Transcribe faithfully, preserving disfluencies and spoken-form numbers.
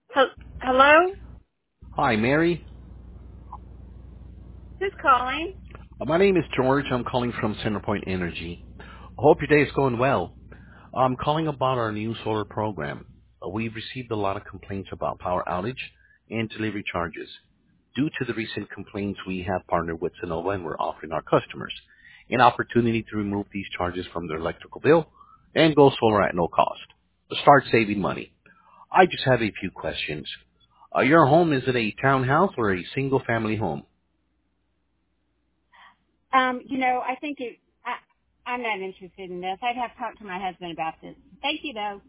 Hel- Hello? Hi, Mary. Who's calling? Uh, My name is George. I'm calling from Centerpoint Energy. I hope your day is going well. I'm calling about our new solar program. Uh, We've received a lot of complaints about power outage and delivery charges. Due to the recent complaints, we have partnered with Sonova and we're offering our customers an opportunity to remove these charges from their electrical bill and go solar at no cost. To start saving money. I just have a few questions. Uh, your home, is it a townhouse or a single family home? Um, you know, I think it, I, I'm not interested in this. I'd have to talk to my husband about this. Thank you, though.